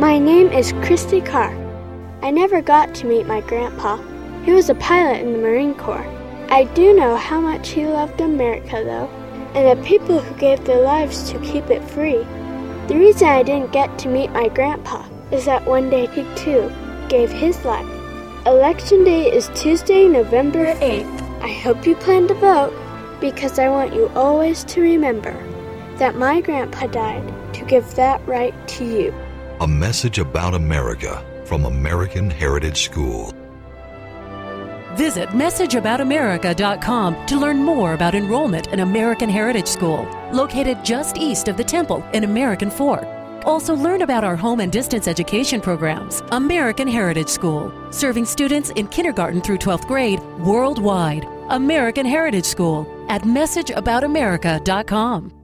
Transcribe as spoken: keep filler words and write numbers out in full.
My name is Christy Carr. I never got to meet my grandpa. He was a pilot in the Marine Corps. I do know how much he loved America, though, and the people who gave their lives to keep it free. The reason I didn't get to meet my grandpa is that one day he, too, gave his life. Election Day is Tuesday, November eighth. I hope you plan to vote, because I want you always to remember that my grandpa died to give that right to you. A message about America from American Heritage School. Visit message about america dot com to learn more about enrollment in American Heritage School, located just east of the Temple in American Fork. Also learn about our home and distance education programs. American Heritage School, serving students in kindergarten through twelfth grade worldwide. American Heritage School at message about america dot com.